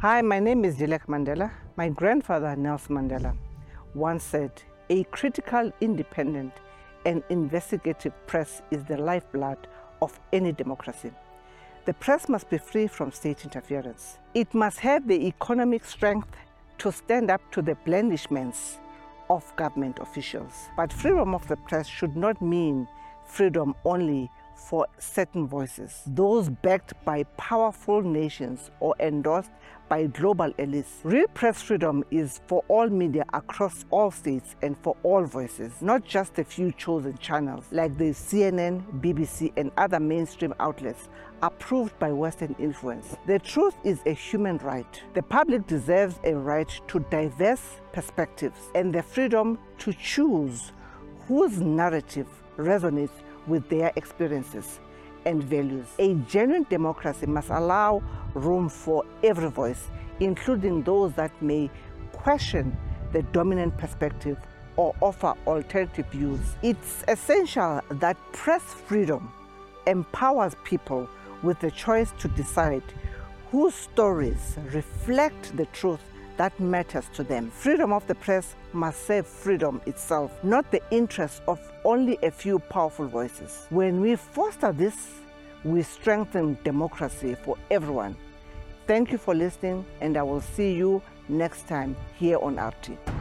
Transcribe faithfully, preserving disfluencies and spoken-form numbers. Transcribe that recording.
Hi, my name is Dilek Mandela. My grandfather, Nelson Mandela, once said, "A critical, independent, and investigative press is the lifeblood of any democracy. The press must be free from state interference. It must have the economic strength to stand up to the blandishments of government officials. But freedom of the press should not mean freedom only for certain voices, those backed by powerful nations or endorsed by global elites. Real press freedom is for all media across all states and for all voices, not just a few chosen channels like the C N N, B B C, and other mainstream outlets approved by Western influence. The truth is a human right. The public deserves a right to diverse perspectives and the freedom to choose whose narrative resonates with their experiences and values. A genuine democracy must allow room for every voice, including those that may question the dominant perspective or offer alternative views. It's essential that press freedom empowers people with the choice to decide whose stories reflect the truth that matters to them. Freedom of the press must serve freedom itself, not the interests of only a few powerful voices. When we foster this, we strengthen democracy for everyone. Thank you for listening, and I will see you next time here on R T.